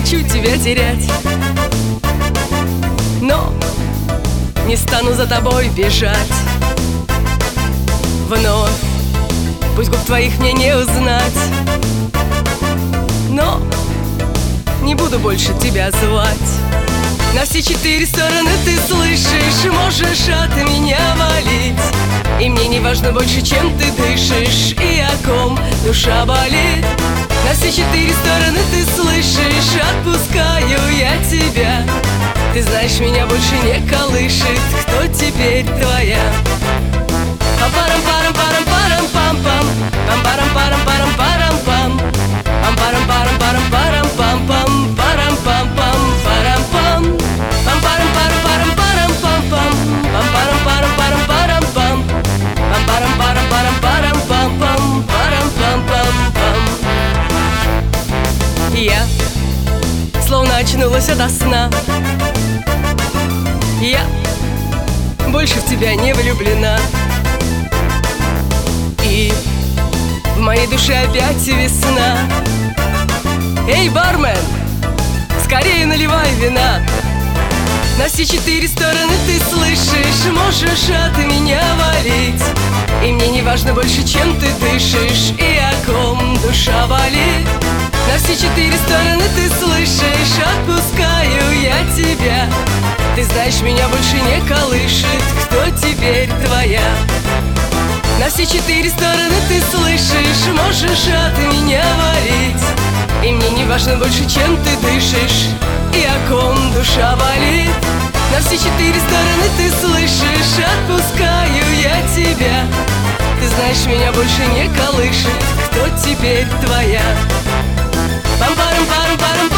хочу тебя терять, но не стану за тобой бежать вновь. Пусть губ твоих мне не узнать, но не буду больше тебя звать. На все четыре стороны ты слышишь, можешь от меня валить, и мне не важно больше, чем ты дышишь и о ком душа болит. На все четыре стороны ты слышишь, отпускаю я тебя. Ты знаешь, меня больше не колышет, кто теперь твоя. Пам-парам-парам-парам-парам-пам-пам, пам-парам-парам-парам-парам-пам, пам-парам-парам-парам-парам-пам, парам-пам-пам-парам-пам, пам-парам-парам-парам-парам-пам-пам, пам-парам-парам-парам-парам-пам, пам-парам-парам-парам-парам-пам-пам, парам-пам-пам-пам. Я словно очнулась ото сна, я больше в тебя не влюблена, и в моей душе опять весна. Эй, бармен, скорее наливай вина. На все четыре стороны ты слышишь, можешь от меня валить, и мне не важно больше, чем ты дышишь и о ком душа болит. На все четыре стороны ты слышишь, отпускаю я тебя. Ты знаешь, меня больше не колышет, кто теперь твоя. На все четыре стороны ты слышишь, можешь от меня валить, и мне не важно больше, чем ты дышишь и о ком душа болит. На все четыре стороны ты слышишь, отпускаю я тебя. Ты знаешь, меня больше не колышет, кто теперь твоя. Пам-парам-парам-парам.